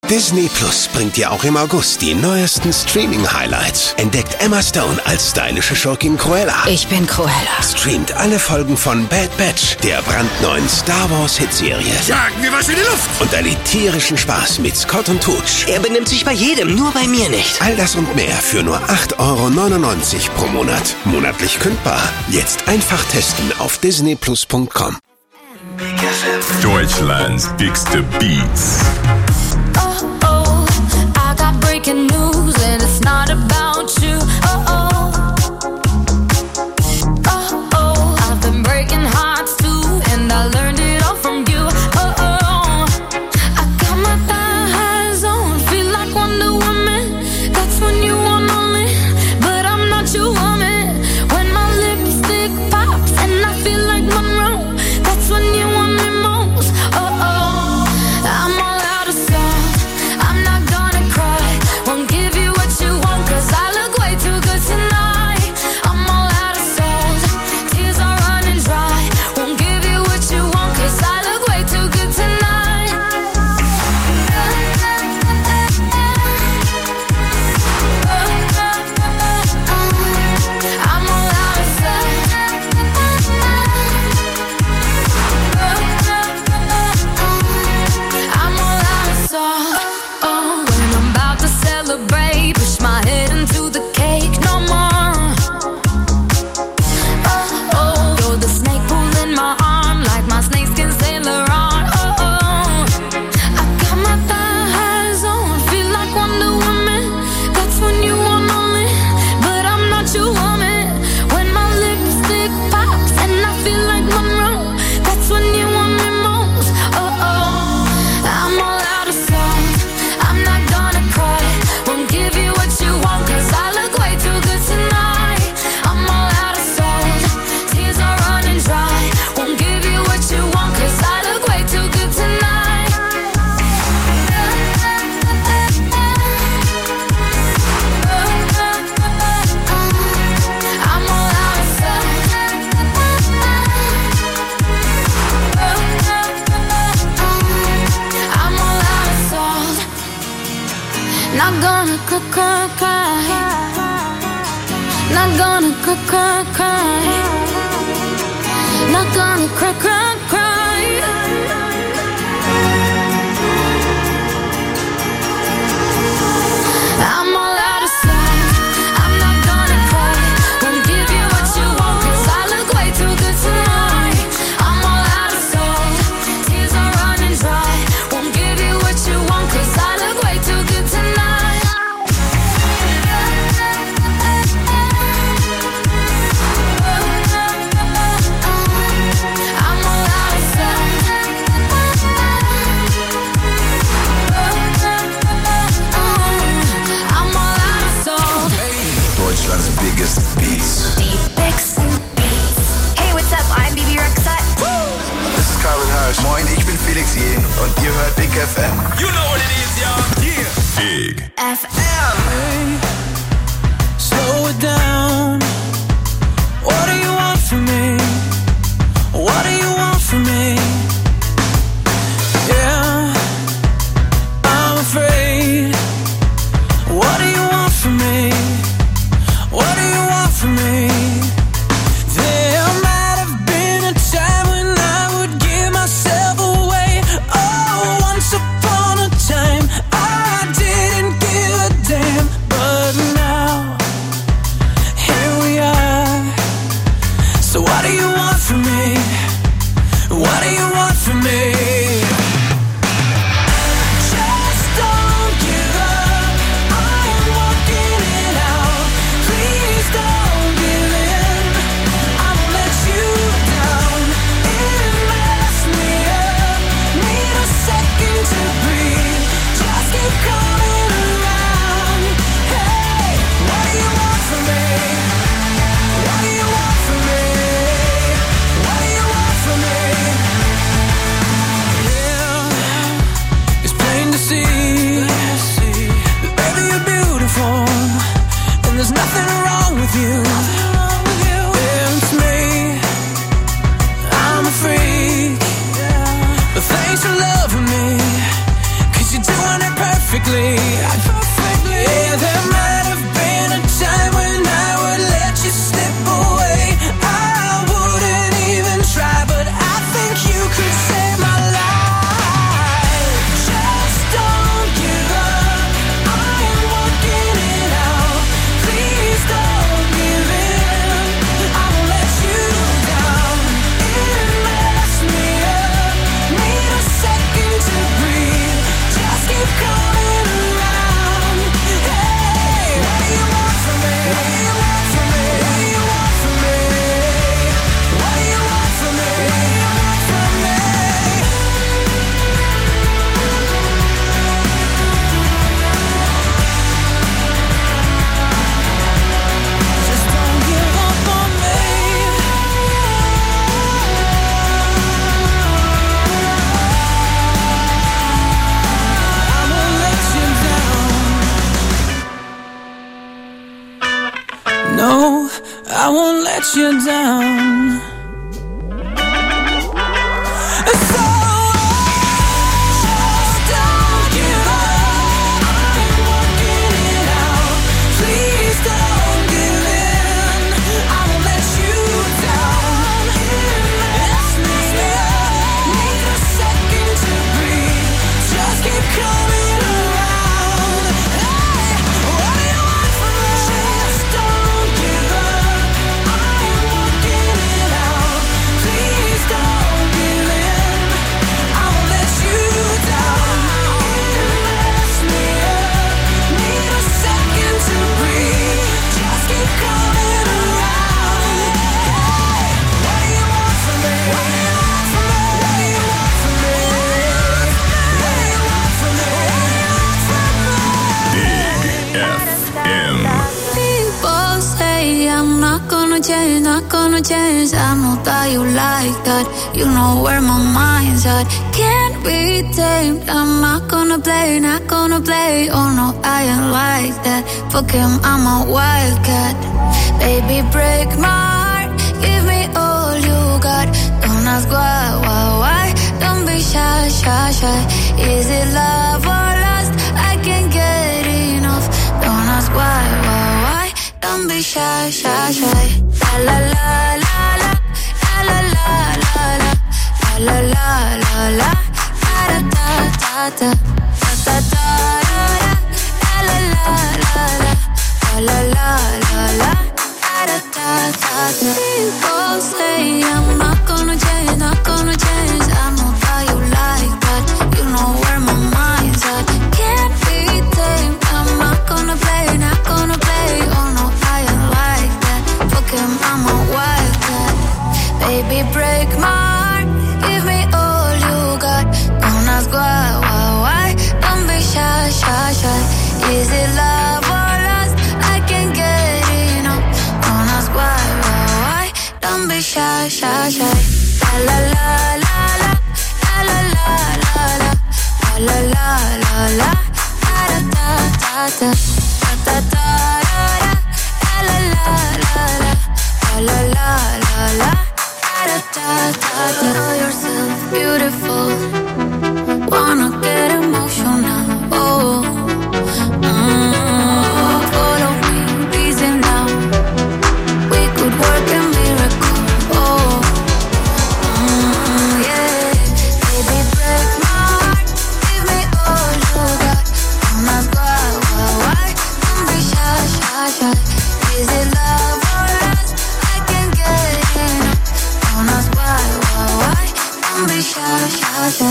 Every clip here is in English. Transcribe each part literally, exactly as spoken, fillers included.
Disney Plus bringt dir auch im August die neuesten Streaming-Highlights. Entdeckt Emma Stone als stylische Schurkin Cruella. Ich bin Cruella. Streamt alle Folgen von Bad Batch, der brandneuen Star Wars Hitserie. Jagen wir was in die Luft! Und erlebt tierischen Spaß mit Scott und Tooch. Er benimmt sich bei jedem, nur bei mir nicht. All das und mehr für nur acht Euro neunundneunzig pro Monat. Monatlich kündbar. Jetzt einfach testen auf disney plus punkt com. Deutschlands dickste Beats. Oh, oh, I got breaking news and it's not about you. Oh, oh, oh, oh, I've been breaking hearts too and I learned it all from you. Oh, oh, I got my thighs on, feel like Wonder Woman. That's when you want only, but I'm not your woman. When my lipstick pops and I feel like Monroe, that's when you want me most. Oh, oh, I'm all out of songs. I'm not gonna cry. Won't give you what you want, cause I look way too good tonight. I'm all out of songs. Tears are running dry. Won't give you what you want, cause I look way too good tonight. I'm all out of songs. I'm all out of songs. Oh, when I'm about to celebrate, push my head into the cake no more. Oh, oh, you're the snake pulling my arm like my snakeskin Sailor on. Oh, oh, I got my thighs on, feel like Wonder Woman. That's when you want only, but I'm not your woman. When my lipstick pops and I feel like Monroe, that's when you want me most. Oh, oh, I'm all out of songs. I'm not gonna cry. Won't give you what you want, cause I look way too good tonight. I'm all out of songs. Tears are running dry. Won't give you what you want, cause I look way too good tonight. I'm all out of songs. I'm all out of songs. Not gonna cry, cry, cry. Not gonna cry, cry, cry. Not gonna cry, cry, cry. I'm all out of songs. I'm not gonna cry. Won't give you what you want, cause I look way too good tonight. I'm all out of songs. Tears are running dry. Won't give you what you want, cause I look way too good tonight. I'm all out of songs. I'm all out of songs. Deutschlands biggest Beats. Deep Beats. Hey, what's up? I'm Bibi Rexha. Das ist Calvin Harris. Moin, ich bin Felix Jähn und ihr hört Big F M. You know what it is, y'all. Yeah. Big. F M. Slow it down. What do you want from me? What do you want from me? Yeah, I'm afraid. What do you want from me? What do you want from me? There might have been a time when I would give myself away. Oh, once upon a time I didn't give a perfectly. Yeah, there might have been a time when I would let you slip away. I wouldn't even try, but I think you could save my life. Just don't give up. I am working it out. Please don't give in. I won't let you down. It messed me up. Need a second to breathe. Just keep coming around. Hey, what do you want from me? What do you want from me? What do you want from me? What do you want from me? From me? Just don't give up on me. I won't let you down. No, I won't let you down. So just don't give up. I'm working it out. Please don't give in. I won't let you down. It messed me up. Need a second to breathe. Just keep coming around. Hey, what do you want from me? Just don't give up. I'm working it out. Please don't give in. I won't let you down. It messed me up. Need a second to breathe. Just keep coming around. Hey, what do you want from me? What do you want from me? What do you want from me? What do you want from me? Big F M. People say I'm not gonna change, not gonna change. I know that you like that. You know where my mind's at. Can't be tamed. I'm not gonna play, not gonna play. Oh no, I ain't like that. Fuck him, I'm a wildcat. Baby, break my heart. Give me all you got. Don't ask why, why, why. Don't be shy, shy, shy. Is it love or lust? I can't get enough. Don't ask why, why, why. Don't be shy, shy, shy. La la la la la la la la la la la la la la da da da da da da da la la la la la la la la da da da da. People say I'm not gonna change, not gonna change. I know that you like that. You know where my mind's at. Can't be tamed. I'm not gonna play, not gonna play. Oh no, I ain't like that. Fuck him, I'm a wildcat. Baby, break my heart. Give me all you got. Don't ask why, why, why. Don't be shy, shy, shy. Is it love or lust? I can't get enough. Don't ask why, why, why. Don't be shy, shy, shy. La la la la la la la la la la la la la la da da da da da da da la la la la la la la la da da da da. Know yourself beautiful. Wanna get emotional. Oh, mm, follow me, easy now. We could work a miracle. Oh, mm, yeah. Baby, break my heart. Give me all you got. Don't ask why, why, why. Don't be shy, shy, shy. Is it love or lust? I can't get enough. Don't ask why, why, why. Don't be shy, shy, shy.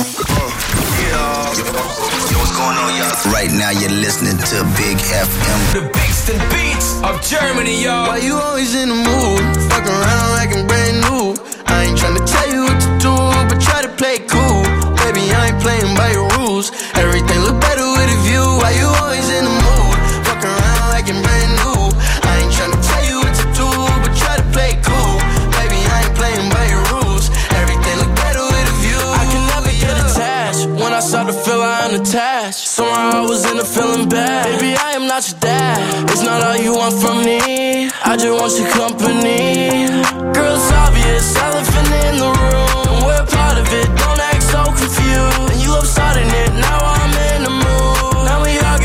Yo, what's going on, y'all? Right now, you're listening to Big F M. The Bigs and Beats of Germany, y'all. Why you always in the mood? Fuck around like I'm brand new. I ain't tryna tell you what to do, but try to play cool. Baby, I ain't playing by your rules. Everything look better with a view. Why you always in the mood? Fuck around like I'm brand new. I ain't tryna tell you what to do, but try to play cool. Baby, I ain't playing by your rules. Everything look better with a view. I can never get attached. When I start to feel I'm attached, somehow I was in a feeling bad. Baby, I am not your dad. It's not all you want from me. I just want your company. Girl, it's obvious, elephant in the room, and we're part of it. Don't act so confused. And you love starting it, now I'm in the mood. Now we are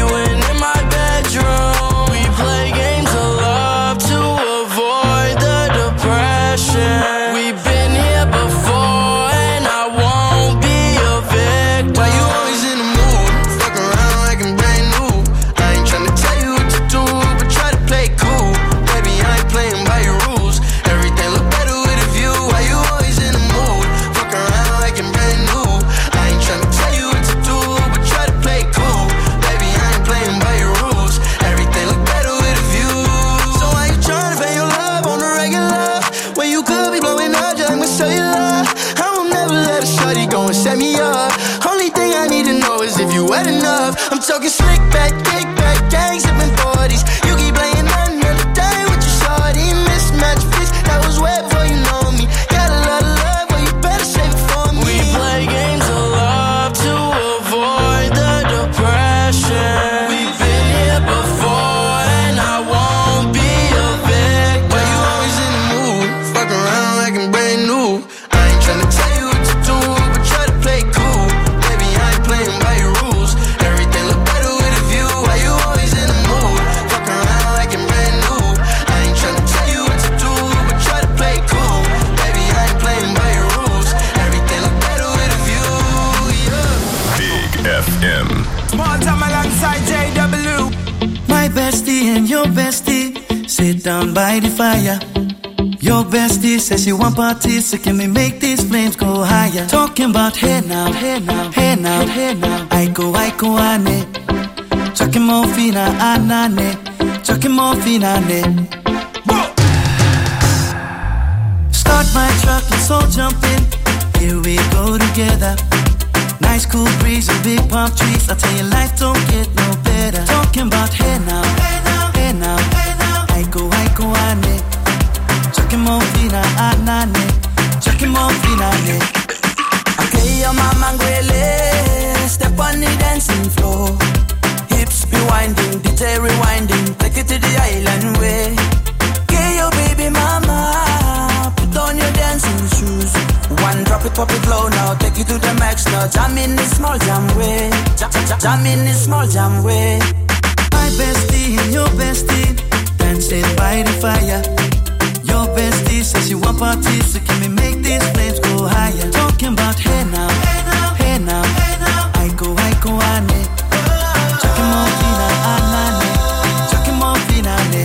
talking slick back, kick back, gang sipping forties. You keep playing another day with your shorty. Mismatch fits, that was wet before you know me. Got a lot of love, but you better save it for me. We play games of love to avoid the depression. We've been here before and I won't be a victim. Why you always in the mood? Fuck around like I'm brand new. I ain't tryna tell you what to do, but try to play cool. Baby, I ain't playing by your rules. Everything look better with a view. Why you always in the mood? Fuck around like I'm brand new. I ain't tryna tell you what to do, but try to play cool. Baby, I ain't playing by your rules. Everything look better with a view, yeah. Big F M. Small time alongside J W. My bestie and your bestie sit down by the fire. Your bestie says she want parties, so can we make these flames go higher? Talking about hey now, hey now, hey now, hey now. I go, I go, ane. Chucking more fina, anane. Chucking more fina, ne. Start my truck, let's all jump in. Here we go together. Nice cool breeze and big palm trees. I tell you, life don't get no better. Talking about hey now, hey now, hey now, hey now. I go, I go, ane. Chucking more fina, anane. Chucking more fina, ne. Okay, your mama ngwele, step on the dancing floor. Hips be winding, D J rewinding, take it to the island way. Okay, your baby mama, put on your dancing shoes. One drop it, pop it low now, take it to the max now. Jam in the small jam way, jam, jam, jam in the small jam way. My bestie and your bestie dancing by the fire. Your bestie says she want parties, so can we make these flames go higher? Talking about hey now, hey now, hey now, hey now. I go, I go, ane. Chucking more fina, anane. Chucking more fina, ne.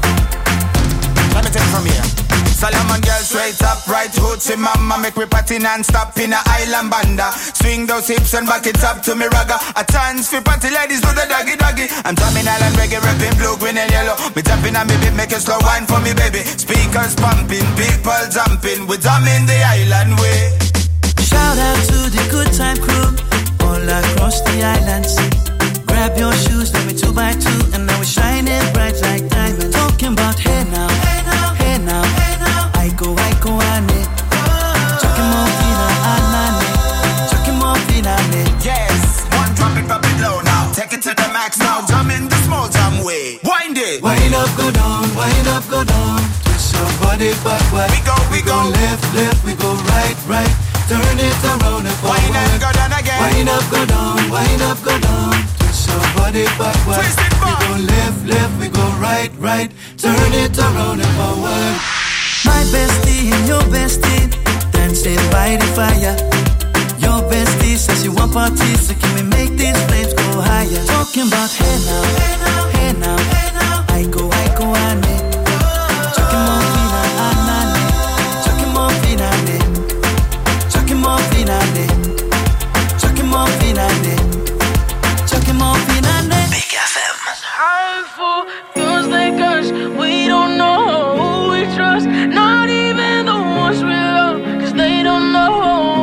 Let me take it from here. Solomon girl straight up, right hoochie mama. Make me party non-stop in a island banda. Swing those hips and back it up to me ragga. A chance for party ladies do the doggy doggy. I'm drumming island reggae, rapping blue, green and yellow. Me jumping on me beat, make a slow wine for me baby. Speakers pumping, people jumping. We drumming the island way. Shout out to the good time crew all across the islands. Grab your shoes, let me two by two, and now we're shining bright like diamonds. Talking about hey now, hey now, hey now, hey now. I go, I go, ane. Chucking more fina, anane. Chucking more fina, ne. Yes, one drop it, drop it low now. Take it to the max now. Jump in the small jam way. Wind it. Wind up, go down, wind up, go down. Twist your body backward. We go, we go. We go left, left, we go right, right. Turn it around and forward. Wind up, go down again. Wind up, go down, wind up, go down. Twist your body backward. Twist it back. We go left, left, we go right, right. Turn it around and forward. My bestie and your bestie dancing by the fire. Your bestie says she want parties, so can we make these flames go higher? Talking about hey now, hey now, hey now, hey now. I go, I go, ane. Chucking more fina, anane. Chucking more fina, ne. Chucking more fina, ne. Chucking more fina, ne. Chucking more fina, ne. Big F M. Harmful feels like us. We don't know who we trust. Not even the ones we love, cause they don't know.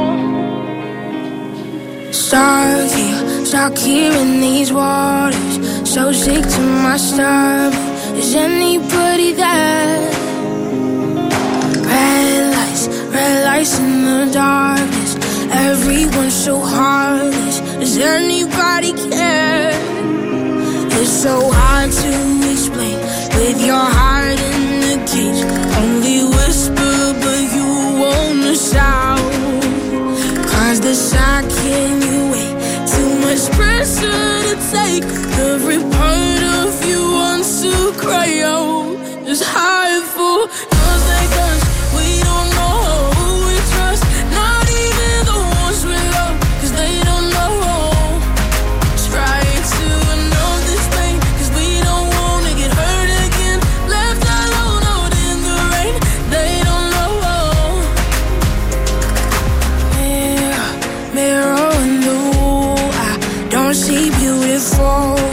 Stuck here, stuck here in these waters. So sick to my stomach. Is anybody there? Red lights, red lights in the darkness. Everyone's so heartless. Does anybody care? It's so hard to explain with your heart in the cage. Only whisper, but you wanna shout. Cause the shock in you way. Too much pressure to take. Every part of you wants to cry out. It's hurtful, just like us. We don't know who we trust. Not even the ones we love, cause they don't know. Try to know this pain, cause we don't wanna get hurt again. Left alone out in the rain, they don't know. Mirror, mirror on the wall, I don't see beautiful.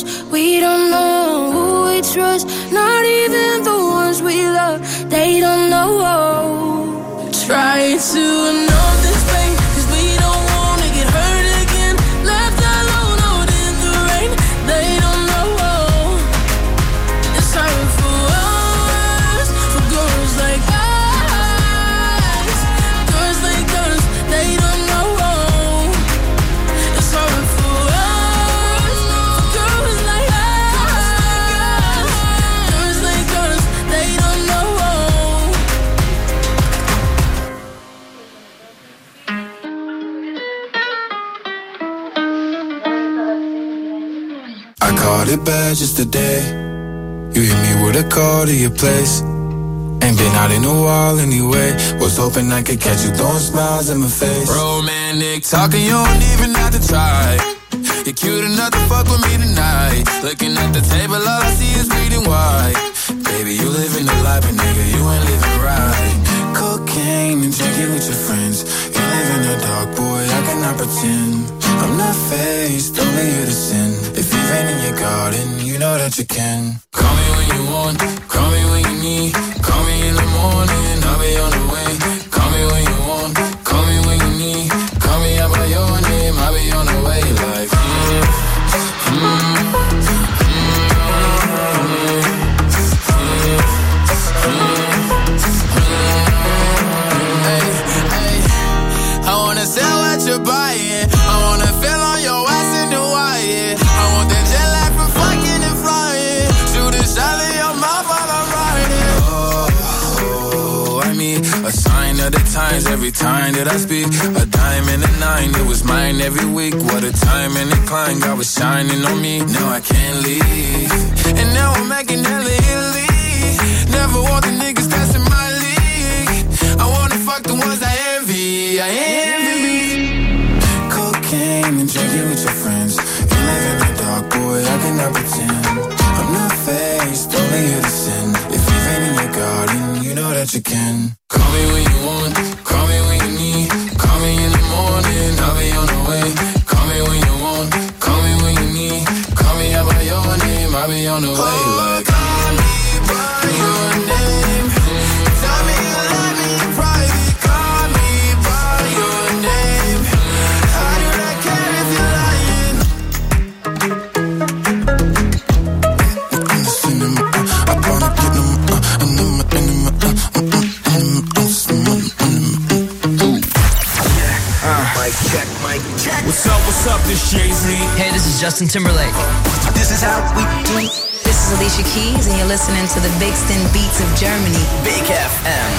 We don't know who we trust, not even the ones we love. They don't know. Try to know this pain, cause we don't wanna get hurt again. Left alone out in the rain. They don't know. It's hard for us, for girls like us, girls like us. They don't know. It's hard for us, for girls like us, girls like us. They don't know. I caught it bad just today. You hit me with a call to your place. Ain't been out in a while anyway. Was hoping I could catch you throwing smiles in my face. Romantic talking, you don't even have to try. You're cute enough to fuck with me tonight. Looking at the table, all I see is bleeding white. Baby, you living the life, but nigga, you ain't living right. Cocaine and drinking with your friends. You live in the dark, boy, I cannot pretend. I'm not faced, only you to sin. If you've been in your garden, you know that you can. Call me when you want, call me when you need. Call me in the morning, I'll be on the way. Call me when you want, call me when you need. Call me out by your name, I'll be on the way. Like, mm, mm, mm, hey, hey, I wanna sell what you're buying. I wanna feel on your ass in the wire. I want that jet lag from fucking and flying. Shoot a shot in your mouth while I'm riding. Oh, I mean, a sign of the times every time that I speak. A dime and a nine, it was mine every week. What a time and a climb, God was shining on me. Now I can't leave, and now I'm making hella Italy. Never want the niggas that's in my league. I wanna fuck the ones I envy, I envy. Cocaine and drinking with your friends. You live in the dark, boy, I cannot pretend. I'm not faced, only you to sin. If you've been in your garden, you know that you can. Call me when you want, call me when you need. Call me in the morning, I'll be on the way. Call me when you want, call me when you need. Call me out by your name, I'll be on the way. Like, call me by your name. Tell me you love me in private. Call me by your name. I do not care if you're lying. I wanna get them, uh, and them, and them, uh, uh, Mic check, mic check. What's up, what's up, this Jay-Z. Hey, this is Justin Timberlake. This is how we do. This is Alicia Keys, and you're listening to the Bigsten Beats of Germany. Big F M.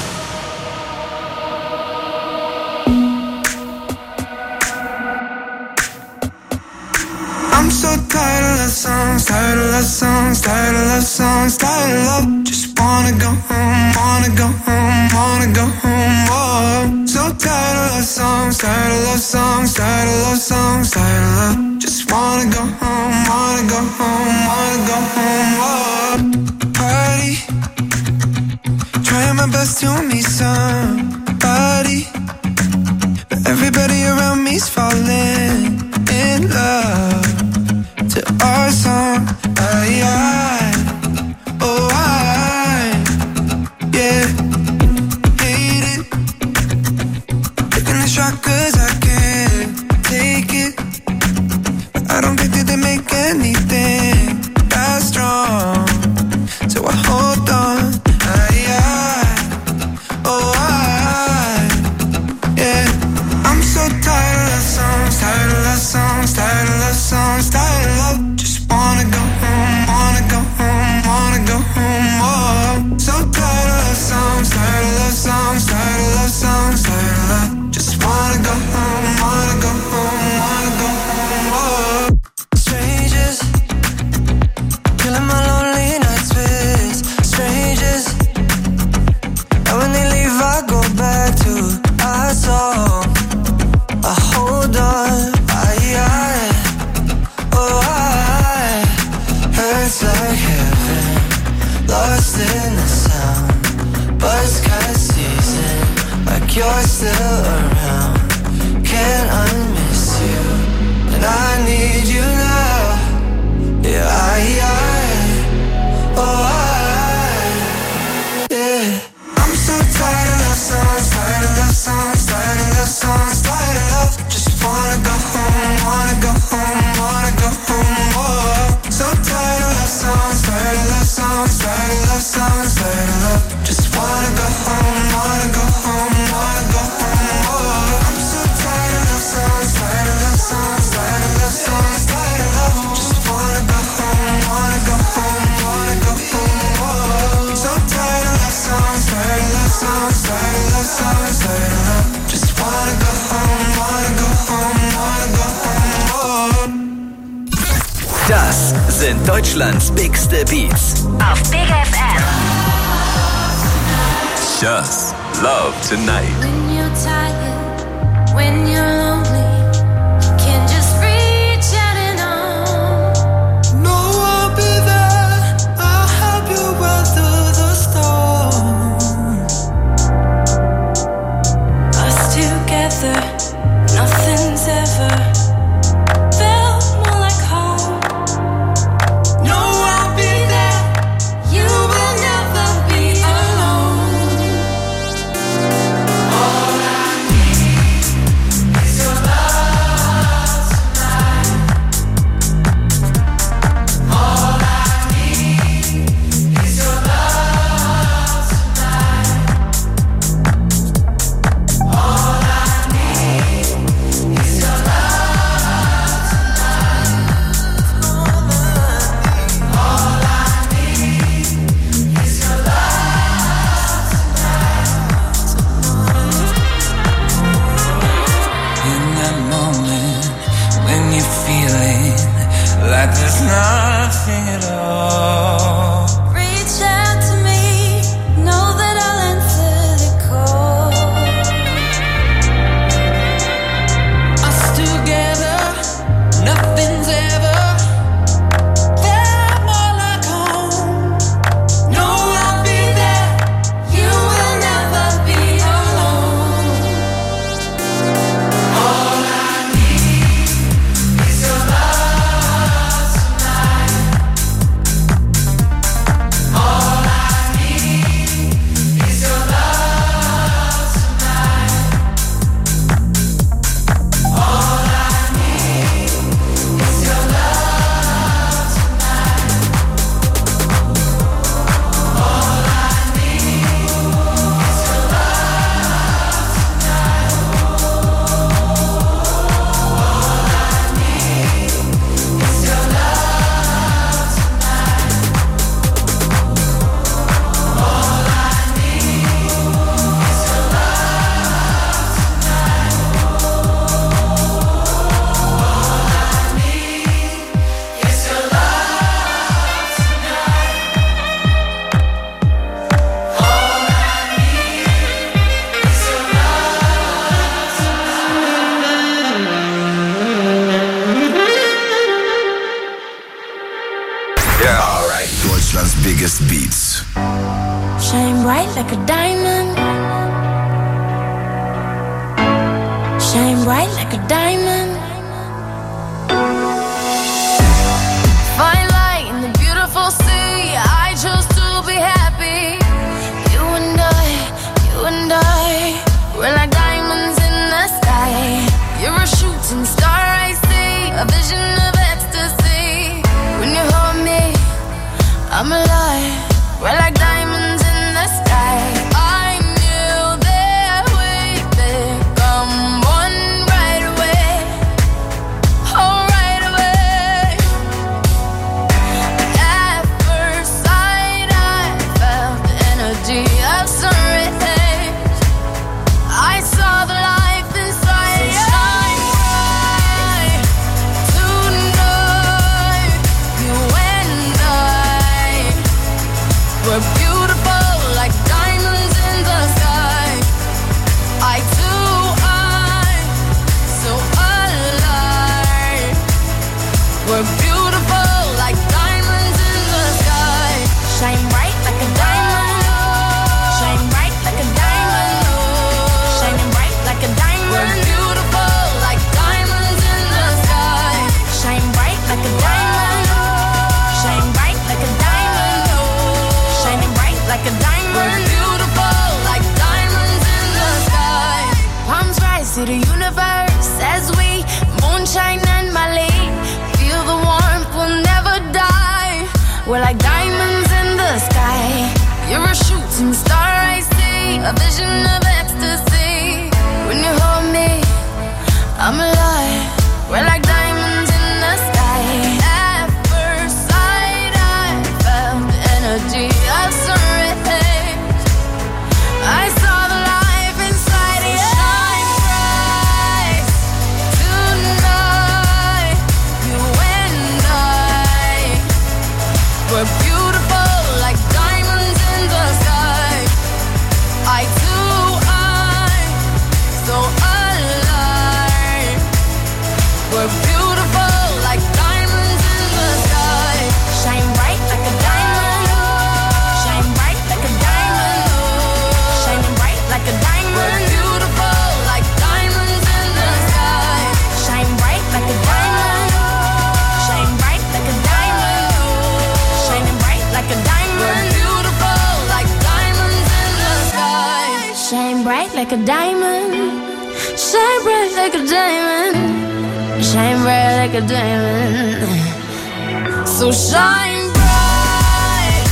I'm so tired of love songs, tired of love songs, tired of love songs, tired of love. Just wanna go home, wanna go home, wanna go home. Oh, so tired of love songs, tired of love songs, tired of love songs, tired of love. Just wanna go home, wanna go home, wanna go home. Oh, party, trying my best to meet somebody, but everybody around me's falling in love to our song. I, I, oh I, yeah, hate it. Taking a shot cause I can't take it. I don't think that they make anything that strong, so I hold on. I, I, oh I, yeah. I'm so tired of songs, tired of love songs, tired of love songs, tired of love. Just wanna go home, wanna go home, wanna go home. Oh, so tired of love songs, tired of love songs, tired of love songs, tired of love. Just wanna go home, wanna go home, wanna go home. Oh, strangers, killing my lonely nights with strangers. And when they leave, I go back to our song. I hold on, I, I, oh I, hurts like heaven, lost in the sound, buzzcut season, like you're still around. Can't unmiss you, and I need you now. Das sind Deutschlands bigste Beats. Auf Big F M. Just love tonight. When you're tired, when you're lonely, you can just reach out and on. No, I'll be there. I'll help you weather the storm. Us together, nothing's ever felt more like home. No, I'll be there. You will never be alone. All I need is your love tonight. All I need is your love tonight. All I need is your love tonight. All I need is your love In that moment when you're feeling like there's nothing at all. Reach out to me, know that I'll answer the call. us together. Nothing's ever felt more like home. No, I'll be there. You will never be alone. All I need is your love tonight. All I need is your love tonight. All I need is your love tonight. All I need is your love tonight. All I need is your love tonight. All I need is your love tonight. All I need is your love tonight. All I need is your Yeah, alright. Deutschland's biggest beats. Shine bright like a diamond. Shine bright like a diamond. Fine light in the beautiful sea. I chose to be happy. You and I, you and I, we're like diamonds in the sky. You're a shooting star, I see, a vision of ecstasy. When you hold me, I'm alive. We're like diamonds in the sky. I knew that we'd become one right away. Oh, right away. At first sight, I felt the energy of sun rays. I saw the life inside you. Shine bright tonight. You and I, we're beautiful like diamonds in the sky. I too, I, so alive. We're beautiful like diamonds in the sky. Shine bright like a diamond. Shine bright like a diamond. Shining bright like a diamond. We're beautiful like diamonds in the sky. Shine bright like a diamond. Shine bright like a diamond. Shining bright like a diamond. We're beautiful like diamonds in the sky. Palms rise to the universe as we moonshine and Mali. Feel the warmth, we'll never die. We're like diamonds in the sky. You're a shooting star, I see, a vision of ecstasy. When you hold me, I'm alive. We're like diamonds in the sky. At first sight, I felt the energy of sun rays. I saw the life inside you. Shine bright tonight. You and I, like a diamond. Shine bright like a diamond. Shine bright like a diamond. So shine bright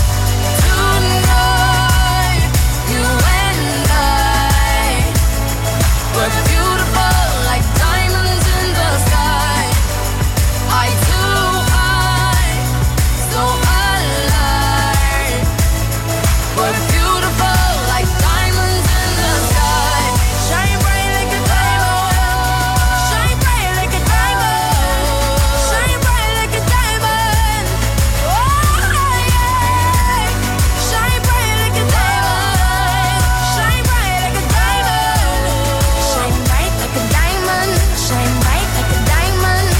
tonight. You and I, we're beautiful like diamonds in the sky. Eye to eye, so alive. We're beautiful like diamonds in the sky. Shine bright like a diamond. Shine bright like a diamond. Shine bright like a diamond. Oh yeah. Shine bright like a diamond. Shine bright like a diamond. Shine bright like a diamond. Shine bright like a diamond.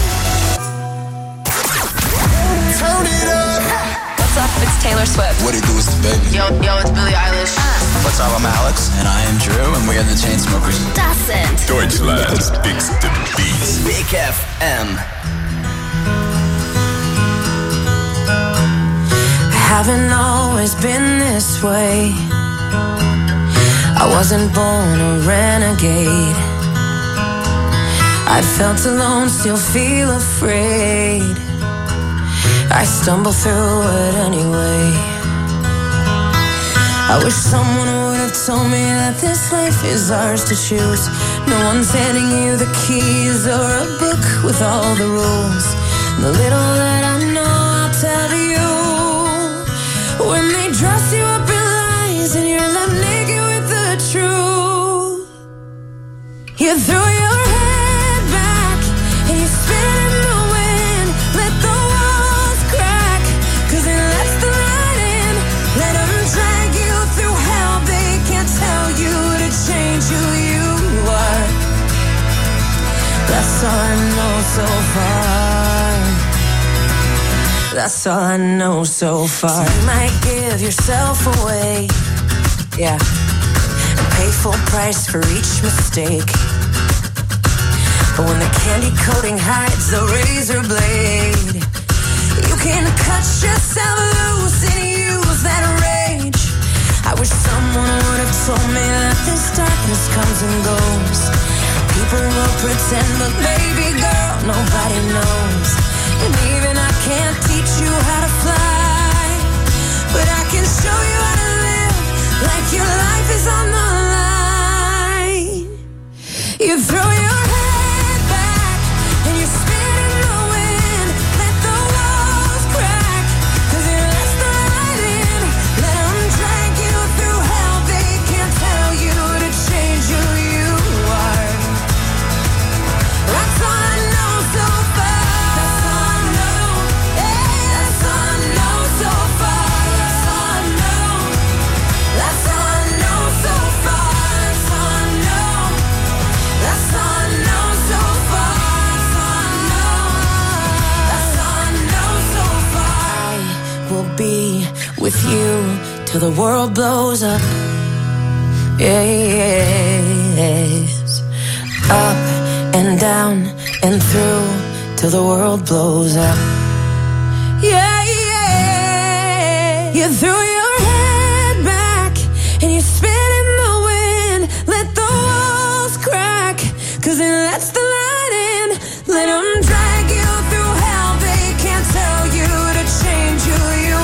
Turn it up. What's up? It's Taylor Swift. What it do is the baby. Yo, yo, it's Billie Eilish. What's up, I'm Alex. And I am Drew, and we are the Chainsmokers. Doesn't. Deutschland's bigste Beats. Big F M. Haven't always been this way. I wasn't born a renegade. I felt alone, still feel afraid. I stumble through it anyway. I wish someone would have told me that this life is ours to choose. No one's handing you the keys or a book with all the rules. The little that I know I'll tell you. When they dress you up in lies and you're left naked with the truth, you throw your head back and you spin in the wind. Let the walls crack, cause it lets the light in. Let them drag you through hell. They can't tell you to change who you are. That's all I know so far. That's all I know so far. So you might give yourself away, yeah, and pay full price for each mistake. But when the candy coating hides the razor blade, you can cut yourself loose and use that rage. I wish someone would have told me that this darkness comes and goes. People will pretend, but baby girl, nobody knows. And even I can't teach you how to fly, but I can show you how to live like your life is on the line. You throw your head back and you spin in the wind. Let the walls crack, cause it lets the light in. Let them drag you through hell. They can't tell you to change who you are. That's all I know so far. That's all I know. Yeah, that's all I know so far. That's all I know. That's all I know so far. That's all I know. That's all I know so far. That's all I know. That's all I know so far. I will be with you till the world blows up. Yes. Up and down and through till the world blows up. Yeah, yeah. You threw your head back and you spin in the wind. Let the walls crack, cause it lets the light in. Let them drag you through hell. They can't tell you to change who you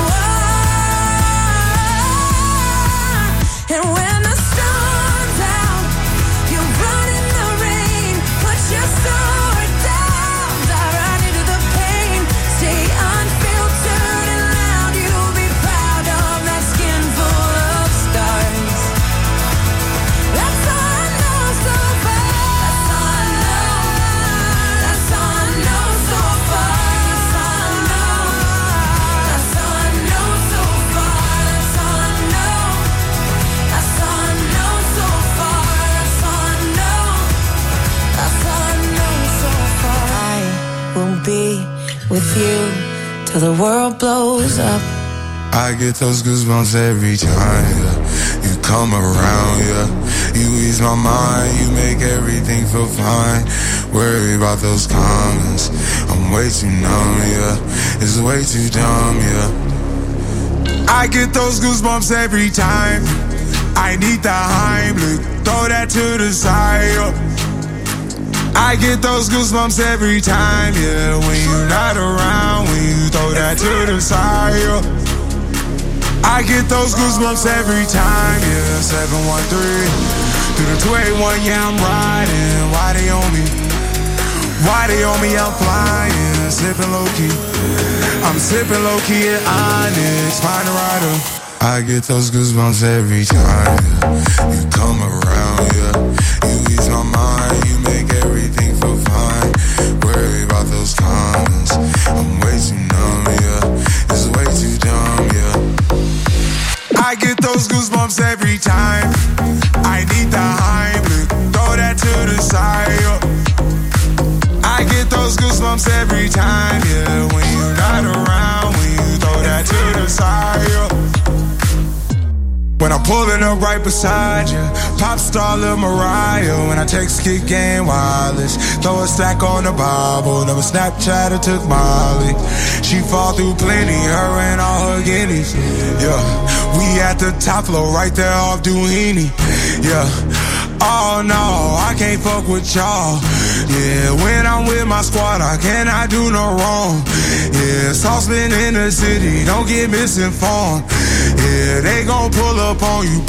are. And when the storm's out, you run in the rain. Put your sword down, dive right into the pain. Stay unfiltered and loud. You'll be proud of that skin full of stars. That's all I know so far. That's all I know. That's all I know so far. That's all I know. That's all I know so far. That's all I know. That's all I know so far. That's all I know. That's all I know so far. I will be with you till the world blows up. I get those goosebumps every time, yeah. You come around, yeah. You ease my mind, you make everything feel fine. Worry about those comments, I'm way too numb, yeah. It's way too dumb, yeah. I get those goosebumps every time. I need the Heimlich, throw that to the side. I get those goosebumps every time, yeah. When you're not around, when you throw that to the side. I get those goosebumps every time, yeah. seven one three through the two eight one, yeah, I'm riding. Why they on me? Why they on me? I'm flying, sipping low key. I'm sipping low key at Onyx, find a rider. I get those goosebumps every time, yeah. You come around, yeah. You ease my mind, you make everything feel fine. Worry about those comments, I'm way too numb, yeah. It's way too dumb, yeah. I get those goosebumps every time. I need the Heimlich, throw that to the side, yeah. I get those goosebumps every time, yeah. When you're not around, when you throw that to the side, yeah. When I'm pulling up right beside you, pop star Lil Mariah. When I text Kick Game Wireless, throw a stack on the Bible. Never Snapchat or took Molly. She fall through plenty, her and all her guineas. Yeah, we at the top floor, right there off Duhini. Yeah, oh no, I can't fuck with y'all. Yeah, when I'm with my squad, I cannot do no wrong. Yeah, saucepan in the city, don't get misinformed. Yeah, they gon' pull up on you.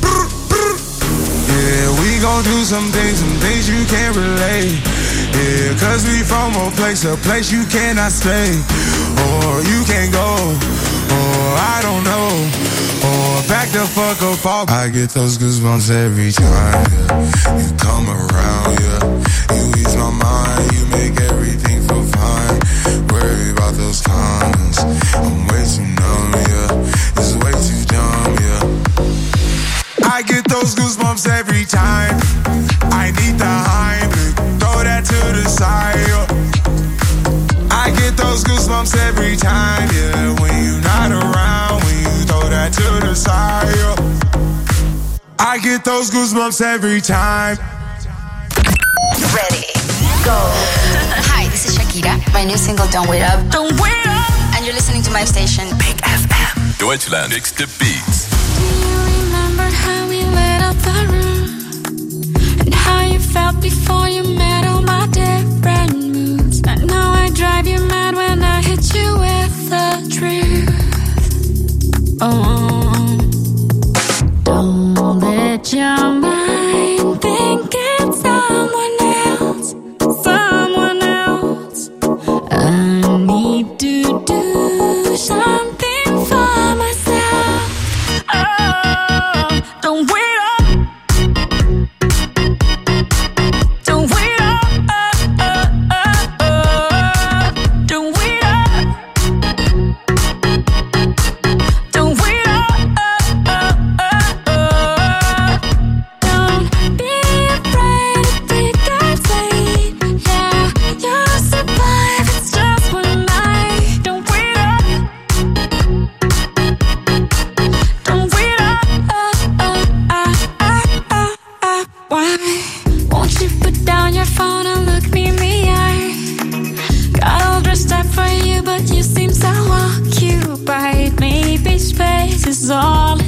Yeah, we gon' do some things, some things you can't relate. Yeah, cause we from a place, a place you cannot stay. Or you can't go, or I don't know. Or back the fuck up off. I get those goosebumps every time, yeah. You come around, yeah. You ease my mind, you make everything feel fine. Worry about those comments, I'm way too numb, yeah. It's way too dumb, yeah. I get those goosebumps every time. I need the Heimlich, throw that to the side, yeah. I get those goosebumps every time, yeah. When you're not around, when you throw that to the side, yeah. I get those goosebumps every time. Ready, go. Hi, this is Shakira. My new single, Don't Wait Up. Don't Wait Up! And you're listening to my station, Big F M. Deutschland Bigste Beats. Do you remember how we lit up the room? And how you felt before you met all my different moods? And now I drive you mad when I hit you with the truth. Oh, don't let your mind think it's someone else, someone else. I need to do something for myself. Oh, don't wait up. Don't wait up. Oh, oh, oh, oh. Don't wait up. Don't wait up. Oh, oh, oh, oh. Don't be afraid to take that lead. Yeah, you'll survive. It's just one night. Don't wait up. Don't wait up. Oh, oh, ah, ah, ah, ah. Why won't you put down your phone and look me in the eye? Got all dressed up for you, but you seem so occupied. Maybe space is all